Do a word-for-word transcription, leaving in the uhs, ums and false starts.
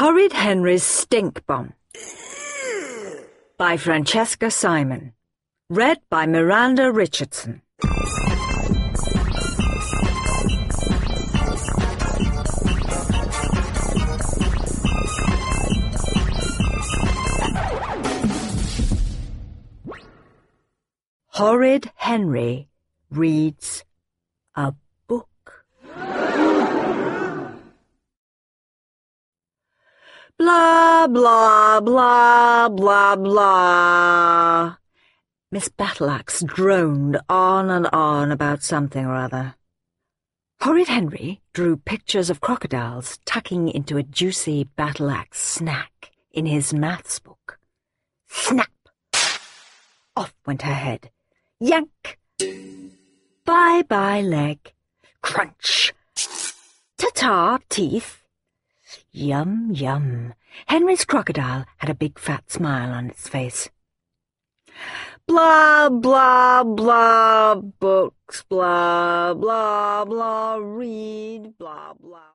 Horrid Henry's Stink Bomb by Francesca Simon. Read by Miranda Richardson. Horrid Henry reads a book. Blah, blah, blah, blah, blah. Miss Battleaxe droned on and on about something or other. Horrid Henry drew pictures of crocodiles tucking into a juicy Battleaxe snack in his maths book. Snap! Off went her head. Yank! Bye-bye leg. Crunch! Ta-ta teeth. Yum, yum. Henry's crocodile had a big fat smile on its face. Blah, blah, blah, books, blah, blah, blah, read, blah, blah.